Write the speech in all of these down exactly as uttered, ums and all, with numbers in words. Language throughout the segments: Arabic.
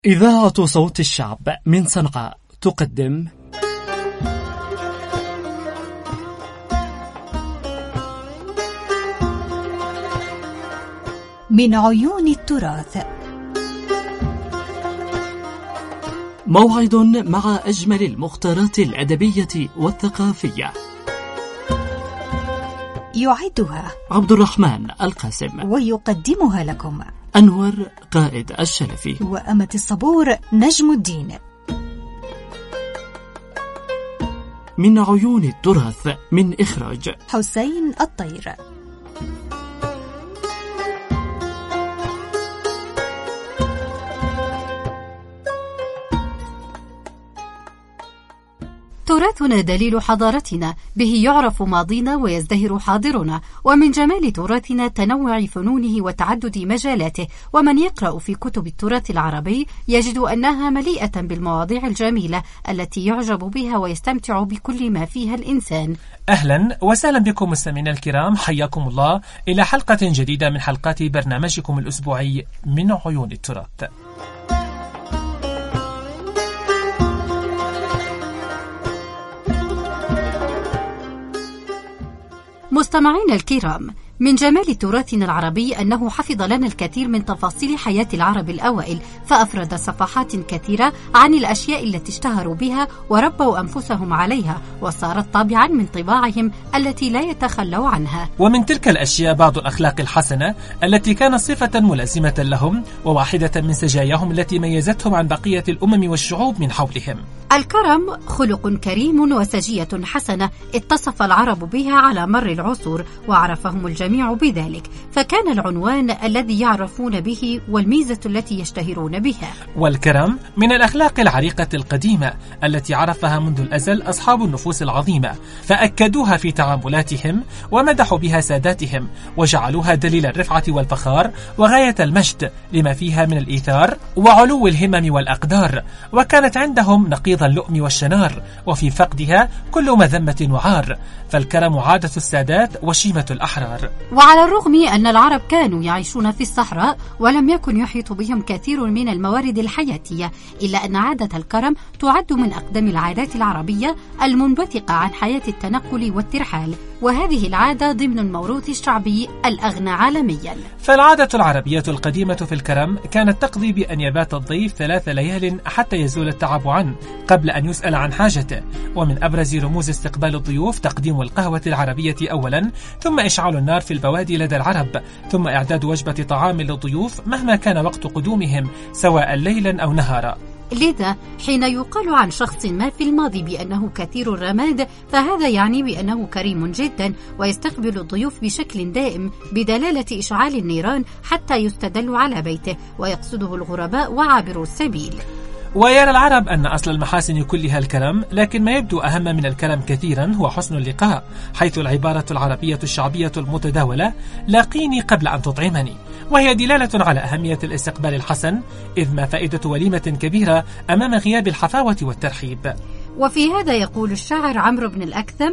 إذاعة صوت الشعب من صنعاء تقدم من عيون التراث، موعد مع أجمل المختارات الأدبية والثقافية. يعدها عبد الرحمن القاسم، ويقدمها لكم أنور قائد الشلفي وأمة الصبور نجم الدين. من عيون التراث، من إخراج حسين الطير. تراثنا دليل حضارتنا، به يعرف ماضينا ويزدهر حاضرنا، ومن جمال تراثنا تنوع فنونه وتعدد مجالاته. ومن يقرأ في كتب التراث العربي يجد أنها مليئة بالمواضيع الجميلة التي يعجب بها ويستمتع بكل ما فيها الإنسان. أهلا وسهلا بكم مستمعينا الكرام، حياكم الله إلى حلقة جديدة من حلقات برنامجكم الأسبوعي من عيون التراث. مستمعينا الكرام، من جمال تراثنا العربي أنه حفظ لنا الكثير من تفاصيل حياة العرب الأوائل، فأفرد صفحات كثيرة عن الأشياء التي اشتهروا بها وربوا أنفسهم عليها، وصارت طابعا من طباعهم التي لا يتخلوا عنها. ومن تلك الأشياء بعض الأخلاق الحسنة التي كانت صفة ملازمة لهم وواحدة من سجاياهم التي ميزتهم عن بقية الأمم والشعوب من حولهم. الكرم خلق كريم وسجية حسنة اتصف العرب بها على مر العصور، وعرفهم الجميع بذلك، فكان العنوان الذي يعرفون به والميزة التي يشتهرون بها. والكرم من الأخلاق العريقة القديمة التي عرفها منذ الأزل أصحاب النفوس العظيمة، فأكدوها في تعاملاتهم ومدحوا بها ساداتهم، وجعلوها دليل الرفعة والفخار وغاية المجد لما فيها من الإيثار وعلو الهمم والأقدار، وكانت عندهم نقيض اللؤم والشنار، وفي فقدها كل مذمة وعار، فالكرم عادة السادات وشيمة الأحرار. وعلى الرغم أن العرب كانوا يعيشون في الصحراء ولم يكن يحيط بهم كثير من الموارد الحياتية، إلا أن عادة الكرم تعد من أقدم العادات العربية المنبثقة عن حياة التنقل والترحال، وهذه العادة ضمن الموروث الشعبي الأغنى عالميا. فالعادة العربية القديمة في الكرم كانت تقضي بأن يبات الضيف ثلاث ليال حتى يزول التعب عنه قبل أن يسأل عن حاجته. ومن أبرز رموز استقبال الضيوف تقديم القهوة العربية أولا، ثم إشعال النار في البوادي لدى العرب، ثم إعداد وجبة طعام للضيوف مهما كان وقت قدومهم سواء ليلا أو نهارا. لذا حين يقال عن شخص ما في الماضي بأنه كثير الرماد، فهذا يعني بأنه كريم جدا ويستقبل الضيوف بشكل دائم، بدلالة إشعال النيران حتى يستدل على بيته، ويقصده الغرباء وعابروا السبيل. ويرى العرب أن أصل المحاسن كلها الكرم، لكن ما يبدو أهم من الكرم كثيرا هو حسن اللقاء، حيث العبارة العربية الشعبية المتداولة لاقيني قبل أن تطعمني، وهي دلالة على أهمية الاستقبال الحسن، إذ ما فائدة وليمة كبيرة أمام غياب الحفاوة والترحيب. وفي هذا يقول الشاعر عمرو بن الأكثم: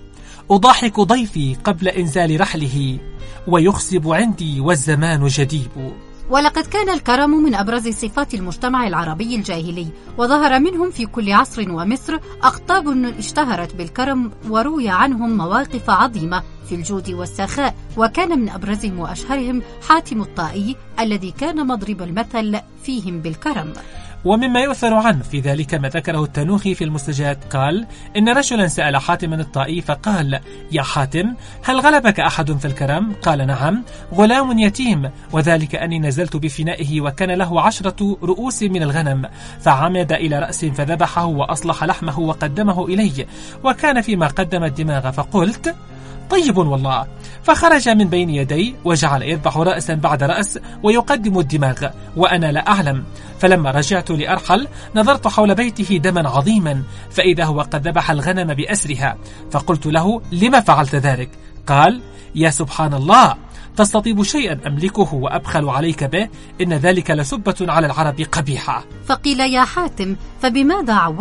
أضاحك ضيفي قبل إنزال رحله، ويخصب عندي والزمان جديب. ولقد كان الكرم من أبرز صفات المجتمع العربي الجاهلي، وظهر منهم في كل عصر، ومصر أقطاب اشتهرت بالكرم وروي عنهم مواقف عظيمة في الجود والسخاء، وكان من أبرزهم وأشهرهم حاتم الطائي الذي كان مضرب المثل فيهم بالكرم. ومما يؤثر عنه في ذلك ما ذكره التنوخي في المستجاد، قال: إن رجلا سأل حاتما الطائي فقال: يا حاتم، هل غلبك أحد في الكرم؟ قال: نعم، غلام يتيم، وذلك أني نزلت بفنائه وكان له عشرة رؤوس من الغنم، فعمد إلى رأس فذبحه وأصلح لحمه وقدمه إلي، وكان فيما قدم الدماغ، فقلت: طيب والله، فخرج من بين يدي وجعل يذبح رأسا بعد رأس ويقدم الدماغ وأنا لا أعلم، فلما رجعت لأرحل نظرت حول بيته دما عظيما، فإذا هو قد ذبح الغنم بأسرها، فقلت له: لما فعلت ذلك؟ قال: يا سبحان الله، تستطيب شيئا أملكه وأبخل عليك به، إن ذلك لسبة على العرب قبيحة. فقيل: يا حاتم، فبماذا عوضته؟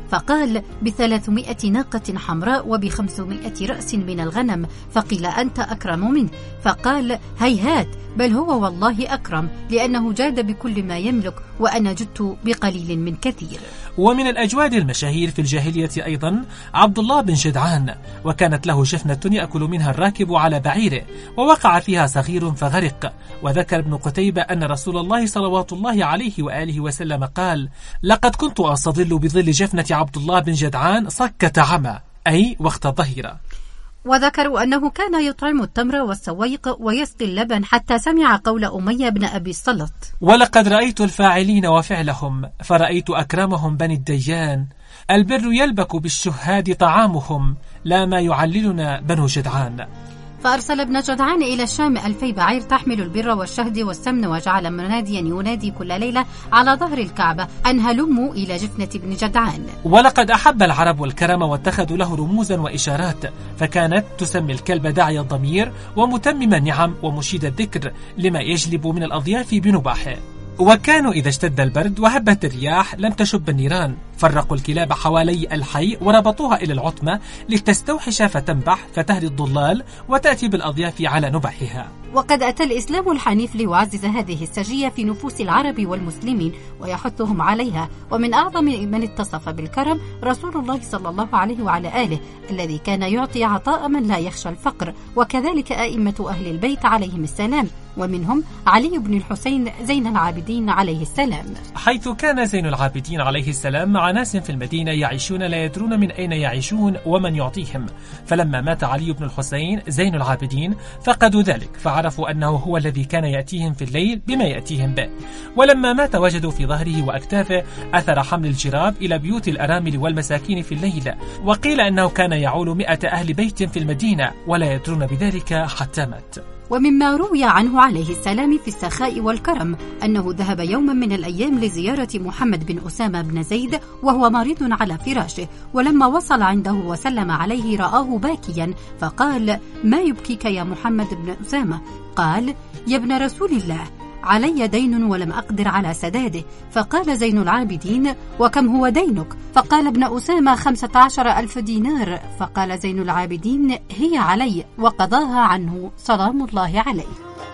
فقال: بثلاثمائة ناقة حمراء وبخمسمائة رأس من الغنم. فقيل: أنت أكرم منه. فقال: هيهات، بل هو والله أكرم، لأنه جاد بكل ما يملك، وأنا جدت بقليل من كثير. ومن الأجواد المشاهير في الجاهلية أيضا عبد الله بن جدعان، وكانت له شفنة يأكل منها الراكب على بعيره، ووقع فيها صغير فغرق. وذكر ابن قتيبة أن رسول الله صلوات الله عليه وآله وسلم قال: لقد كنت أستظل بظل جفنة عبد الله بن جدعان صكة عمى، أي وقت ظهيرة. وذكروا أنه كان يطعم التمر والسويق ويسقي اللبن، حتى سمع قول أمية بن أبي الصلت: ولقد رأيت الفاعلين وفعلهم، فرأيت أكرمهم بني الديان، البر يلبك بالشهاد طعامهم، لا ما يعللنا بنو جدعان. فأرسل ابن جدعان إلى الشام ألفي بعير تحمل البر والشهد والسمن، وجعل مناديا ينادي كل ليلة على ظهر الكعبة أن هلموا إلى جفنة ابن جدعان. ولقد أحب العرب الكرم واتخذوا له رموزا وإشارات، فكانت تسمي الكلب داعي الضمير ومتمم النعم ومشيد الذكر لما يجلب من الأضياف بنباحه. وكانوا إذا اشتد البرد وهبت الرياح لم تشب النيران، فرقوا الكلاب حوالي الحي وربطوها إلى العتمة لتستوحش فتنبح فتهدي الضلال وتأتي بالأضياف على نبحها. وقد أتى الإسلام الحنيف ليعزز هذه السجية في نفوس العرب والمسلمين ويحثهم عليها. ومن أعظم من اتصف بالكرم رسول الله صلى الله عليه وعلى آله، الذي كان يعطي عطاء من لا يخشى الفقر، وكذلك أئمة أهل البيت عليهم السلام، ومنهم علي بن الحسين زين العابدين عليه السلام، حيث كان زين العابدين عليه السلام مع ناس في المدينة يعيشون لا يدرون من أين يعيشون ومن يعطيهم. فلما مات علي بن الحسين زين العابدين فقدوا ذلك، فعرفوا أنه هو الذي كان يأتيهم في الليل بما يأتيهم به. ولما مات وجدوا في ظهره وأكتافه أثر حمل الجراب إلى بيوت الأرامل والمساكين في الليل. وقيل أنه كان يعول مئة أهل بيت في المدينة ولا يدرون بذلك حتى مات. ومما روي عنه عليه السلام في السخاء والكرم أنه ذهب يوما من الأيام لزيارة محمد بن أسامة بن زيد وهو مريض على فراشه، ولما وصل عنده وسلم عليه رآه باكيا، فقال: ما يبكيك يا محمد بن أسامة؟ قال: يا ابن رسول الله، علي دين ولم أقدر على سداده. فقال زين العابدين: وكم هو دينك؟ فقال ابن أسامة: خمسة عشر ألف دينار. فقال زين العابدين: هي علي، وقضاها عنه سلام الله عليه.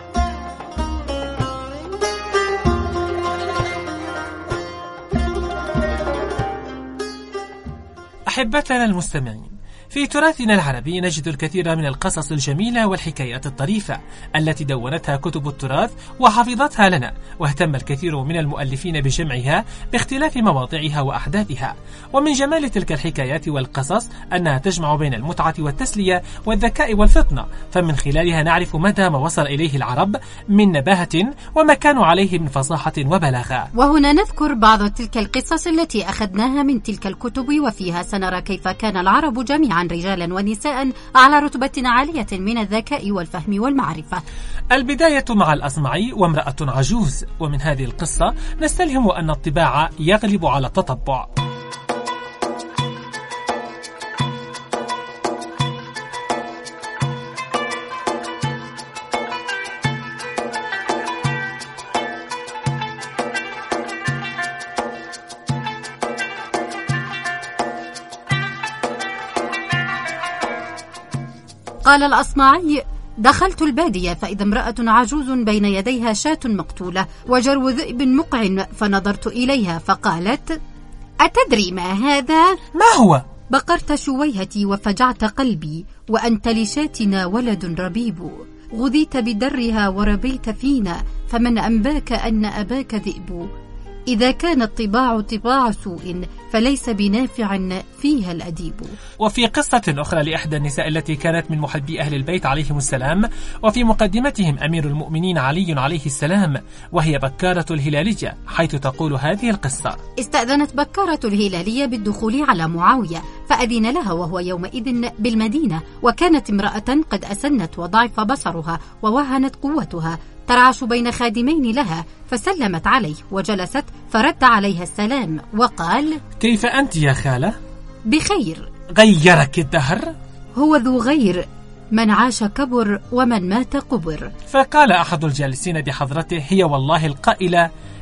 أحبتنا المستمعين، في تراثنا العربي نجد الكثير من القصص الجميلة والحكايات الطريفة التي دونتها كتب التراث وحفظتها لنا، واهتم الكثير من المؤلفين بجمعها باختلاف مواضعها وأحداثها. ومن جمال تلك الحكايات والقصص أنها تجمع بين المتعة والتسلية والذكاء والفطنة، فمن خلالها نعرف مدى ما وصل إليه العرب من نباهة وما كانوا عليه من فصاحة وبلاغة. وهنا نذكر بعض تلك القصص التي أخذناها من تلك الكتب، وفيها سنرى كيف كان العرب جميعا رجالا ونساء على رتبة عالية من الذكاء والفهم والمعرفة. البداية مع الأصمعي وامرأة عجوز، ومن هذه القصة نستلهم أن الطباع يغلب على التطبع. قال الأصمعي: دخلت البادية فإذا امرأة عجوز بين يديها شاة مقتولة وجرو ذئب مقع، فنظرت إليها فقالت: أتدري ما هذا؟ ما هو؟ بقرت شويهتي وفجعت قلبي، وأنت لشاتنا ولد ربيب، غذيت بدرها وربيت فينا، فمن أنباك أن أباك ذئب، إذا كان الطباع طباع سوء فليس بنافع فيها الأديب. وفي قصة أخرى لإحدى النساء التي كانت من محبي أهل البيت عليهم السلام، وفي مقدمتهم أمير المؤمنين علي عليه السلام، وهي بكارة الهلالية، حيث تقول هذه القصة: استأذنت بكارة الهلالية بالدخول على معاوية، فأذن لها وهو يومئذ بالمدينة، وكانت امرأة قد أسنت وضعف بصرها ووهنت قوتها، ترعش بين خادمين لها، فسلمت عليه وجلست، فرد عليها السلام وقال: كيف أنت يا خالة؟ بخير. غيرك الدهر؟ هو ذو غير، من عاش كبر ومن مات قبر. فقال أحد الجالسين بحضرته: هي والله القائلة: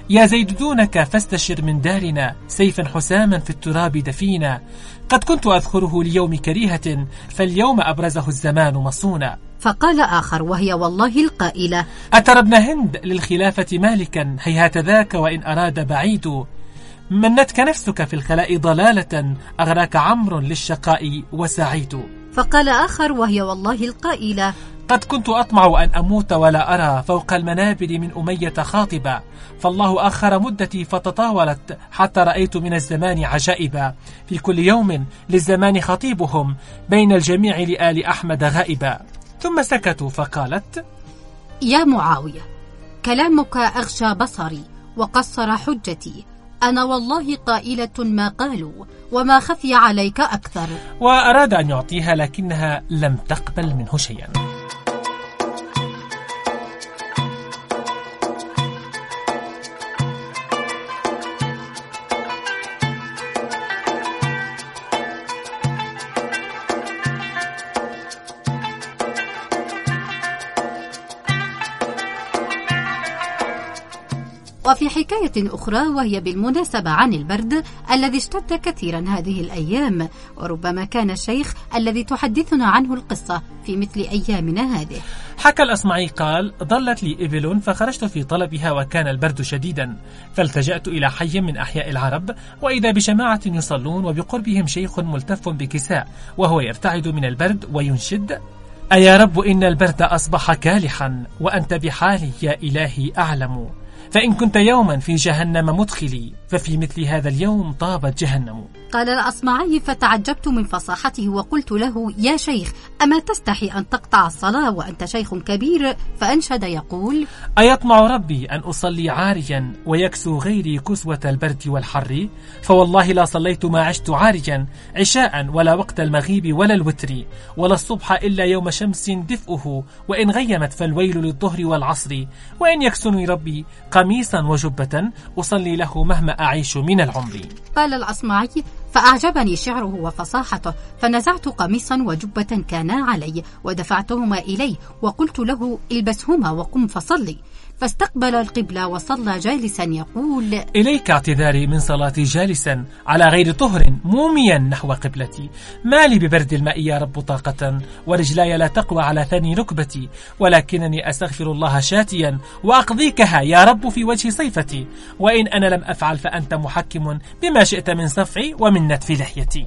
يا زيد دونك فاستشر من دارنا سيفا حساما في التراب دفينا. قد كنت أذكره ليوم كريهة فاليوم أبرزه الزمان مصونا. فقال آخر وهي والله القائلة: أترى ابن هند للخلافة مالكا هيهات ذاك وإن أراد بعيد. منتك نفسك في الخلاء ضلالة أغراك عمرو للشقاء وسعيد. فقال آخر وهي والله القائلة: قد كنت أطمع أن أموت ولا أرى فوق المنابر من أمية خاطبا. فالله أخر مدتي فتطاولت حتى رأيت من الزمان عجائبا. في كل يوم للزمان خطيبهم بين الجميع لآل أحمد غائبا. ثم سكتوا فقالت: يا معاوية، كلامك أغشى بصري وقصر حجتي. أنا والله قائلة ما قالوا وما خفي عليك أكثر. وأراد أن يعطيها لكنها لم تقبل منه شيئا. وفي حكاية أخرى وهي بالمناسبة عن البرد الذي اشتد كثيرا هذه الأيام، وربما كان الشيخ الذي تحدثنا عنه القصة في مثل أيامنا هذه. حكى الأصمعي قال: ضلت لي إبل فخرجت في طلبها وكان البرد شديدا، فالتجأت إلى حي من أحياء العرب وإذا بجماعة يصلون وبقربهم شيخ ملتف بكساء وهو يرتعد من البرد وينشد: أيا رب إن البرد أصبح كالحا وأنت بحالي يا إلهي أعلم. فإن كنت يوما في جهنم مدخلي ففي مثل هذا اليوم طابت جهنم. قال الأصمعي فتعجبت من فصاحته وقلت له: يا شيخ، أما تستحي أن تقطع الصلاة وأنت شيخ كبير؟ فأنشد يقول: أيطمع ربي أن أصلي عاريا ويكسو غيري كسوة البرد والحر؟ فوالله لا صليت ما عشت عاريا عشاء ولا وقت المغيب ولا الوتر ولا الصبح إلا يوم شمس دفئه وإن غيمت فالويل للظهر والعصر. وإن يكسني ربي قميصا وجبة أصلي له مهما أعيش من العمر. قال الأصمعي: فأعجبني شعره وفصاحته فنزعت قميصا وجبة كانا علي ودفعتهما إليه وقلت له: البسهما وقم فصلي. فاستقبل القبلة وصلى جالسا يقول: إليك اعتذاري من صلاتي جالسا على غير طهر موميا نحو قبلتي. ما لي ببرد الماء يا رب طاقة ورجلاي لا تقوى على ثني ركبتي ولكنني أستغفر الله شاتيا وأقضيكها يا رب في وجه صيفتي. وإن أنا لم أفعل فأنت محكم بما شئت من صفعي ومن نتف لحيتي.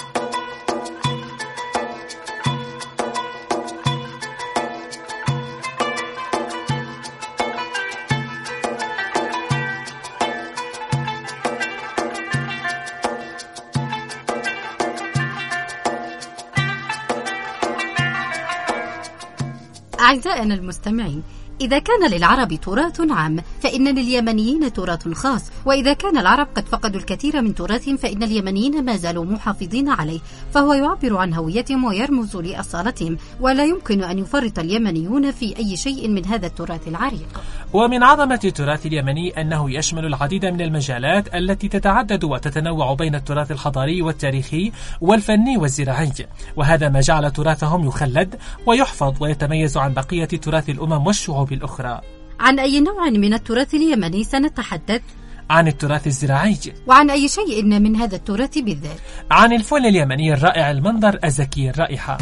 أعزائنا المستمعين، إذا كان للعرب تراث عام فإن لليمنيين تراث خاص، وإذا كان العرب قد فقدوا الكثير من تراثهم فإن اليمنيين ما زالوا محافظين عليه، فهو يعبر عن هويتهم ويرمز لأصالتهم، ولا يمكن أن يفرط اليمنيون في أي شيء من هذا التراث العريق. ومن عظمة التراث اليمني أنه يشمل العديد من المجالات التي تتعدد وتتنوع بين التراث الحضاري والتاريخي والفني والزراعي، وهذا ما جعل تراثهم يخلد ويحفظ ويتميز عن بقية تراث الأمم والشعوب الأخرى. عن أي نوع من التراث اليمني سنتحدث؟ عن التراث الزراعي. وعن أي شيء من هذا التراث بالذات؟ عن الفول اليمني الرائع المنظر الزكي الرائحة.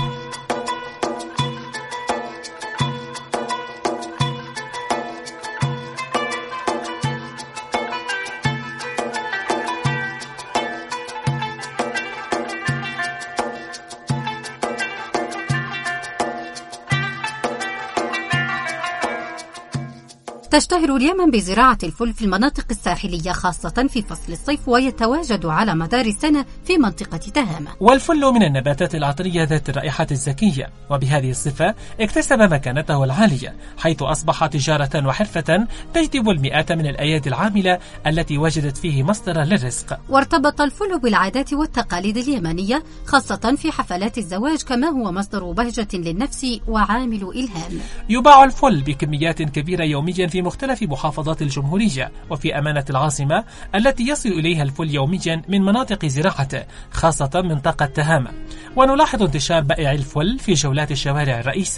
تشتهر اليمن بزراعة الفول في المناطق الساحلية خاصة في فصل الصيف، ويتواجد على مدار السنة في منطقة تهامة. والفل من النباتات العطرية ذات الرائحة الزكية، وبهذه الصفة اكتسب مكانته العالية، حيث أصبح تجارة وحرفة تجذب المئات من الأيادي العاملة التي وجدت فيه مصدرا للرزق. وارتبط الفل بالعادات والتقاليد اليمنية خاصة في حفلات الزواج، كما هو مصدر بهجة للنفس وعامل إلهام. يباع الفل بكميات كبيرة يوميا في مختلف محافظات الجمهورية وفي أمانة العاصمة التي يصل إليها الفل يوميا من مناطق زراعته خاصة منطقة تهامة. ونلاحظ انتشار بائع الفل في جولات الشوارع الرئيسة.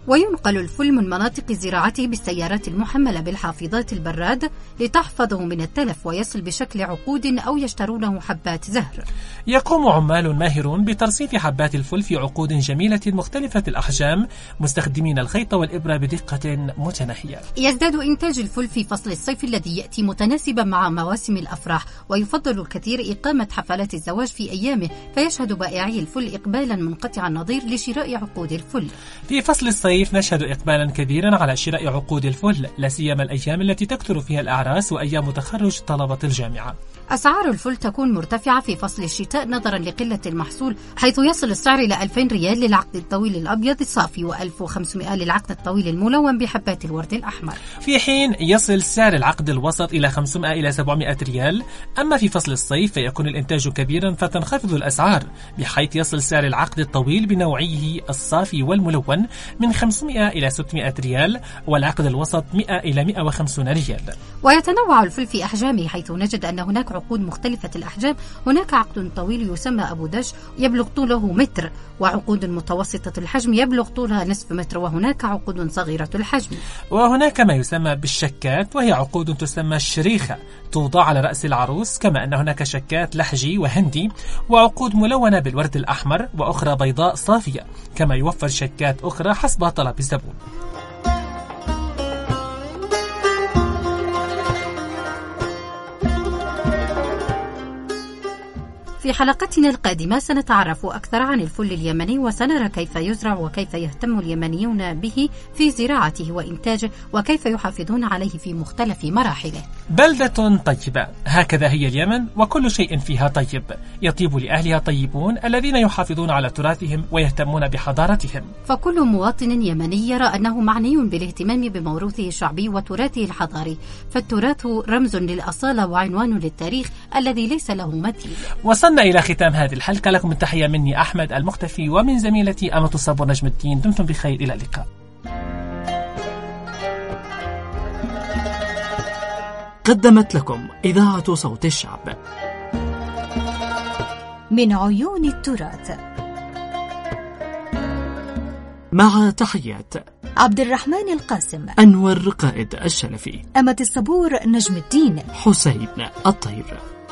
وينقل الفل من مناطق زراعته بالسيارات المحملة بالحافظات البراد لتحفظه من التلف، ويصل بشكل عقود أو يشترونه حبات زهر. يقوم عمال ماهرون بترصيف حبات الفل في عقود جميلة مختلفة الأحجام مستخدمين الخيط والإبرة بدقة متناهية. يزداد إنتاج الفل في فصل الصيف الذي يأتي متناسبا مع مواسم الأفراح، ويفضل الكثير إقامة حفلات الزواج في أيامه، فيشهد بائعي الفل إقبالا منقطع النظير لشراء عقود الفل. في فصل الصيف نشهد إقبالا كبيرا على شراء عقود الفل، لا سيما الأيام التي تكثر فيها الأعراس وأيام تخرج طلبة الجامعة. أسعار الفل تكون مرتفعة في فصل الشتاء نظرا لقلة المحصول، حيث يصل السعر إلى ألفين ريال للعقد الطويل الأبيض الصافي وألف وخمسمائة للعقد الطويل الملون بحبات الورد الأحمر، في حين يصل سعر العقد الوسط إلى خمسمائة إلى سبعمائة ريال. أما في فصل الصيف فيكون الإنتاج كبيرا فتنخفض الأسعار، بحيث يصل سعر العقد الطويل بنوعيه الصافي والملون من خمسمائة إلى ستمائة ريال، والعقد الوسط مائة إلى مائة وخمسين ريال. ويتنوع الفل في أحجامه، حيث نجد أن هناك عقود مختلفة الأحجام. هناك عقد طويل يسمى أبو دش يبلغ طوله متر، وعقود متوسطة الحجم يبلغ طولها نصف متر، وهناك عقود صغيرة الحجم. وهناك ما يسمى بالشكات، وهي عقود تسمى الشريخة توضع على رأس العروس، كما أن هناك شكات لحجي وهندي، وعقود ملونة بالورد الأحمر، وأخرى بيضاء صافية، كما يوفر شكات أخرى حسب طلب الزبون. في حلقتنا القادمة سنتعرف أكثر عن الفل اليمني، وسنرى كيف يزرع وكيف يهتم اليمنيون به في زراعته وإنتاجه، وكيف يحافظون عليه في مختلف مراحله. بلدة طيبة، هكذا هي اليمن، وكل شيء فيها طيب، يطيب لأهلها طيبون الذين يحافظون على تراثهم ويهتمون بحضارتهم. فكل مواطن يمني يرى أنه معني بالاهتمام بموروثه الشعبي وتراثه الحضاري، فالتراث رمز للأصالة وعنوان للتاريخ الذي ليس له مثيل. وصلنا إلى ختام هذه الحلقة، لكم التحية مني أحمد المختفي ومن زميلتي أمة الصبور نجم الدين. دمتم بخير، إلى اللقاء. قدمت لكم إذاعة صوت الشعب من عيون التراث، مع تحيات عبد الرحمن القاسم، أنور قائد الشلفي، أمة الصبور نجم الدين، حسين الطير.